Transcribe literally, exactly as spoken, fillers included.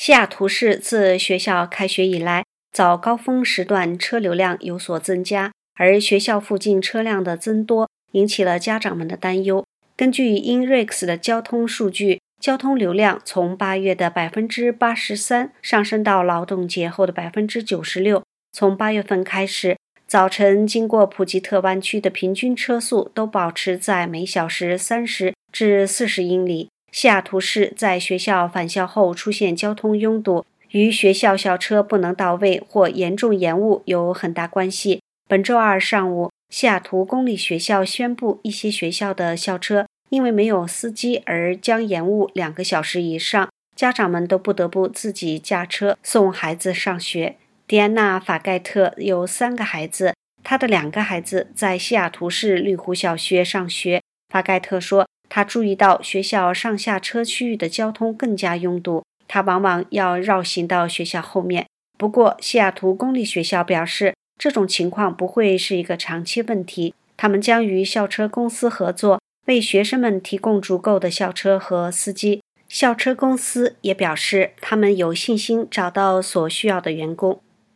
西雅图市自学校开学以来，早高峰时段车流量有所增加，而学校附近车辆的增多引起了家长们的担忧。根据 I N R I X 的交通数据，交通流量从八月的 百分之八十三 上升到劳动节后的 百分之九十六。从八月份开始，早晨经过普吉特湾区的平均车速都保持在每小时三十至四十英里。西雅图市在学校返校后出现交通拥堵，与学校校车不能到位或严重延误有很大关系。本周二上午，西雅图公立学校宣布，一些学校的校车因为没有司机而将延误两个小时以上，家长们都不得不自己驾车送孩子上学。迪安娜·法盖特有三个孩子，她的两个孩子在西雅图市绿湖小学上学。法盖特说，他注意到学校上下车区域的交通更加拥堵，他往往要绕行到学校后面。不过，西雅图公立学校表示，这种情况不会是一个长期问题，他们将与校车公司合作，为学生们提供足够的校车和司机。校车公司也表示，他们有信心找到所需要的员工。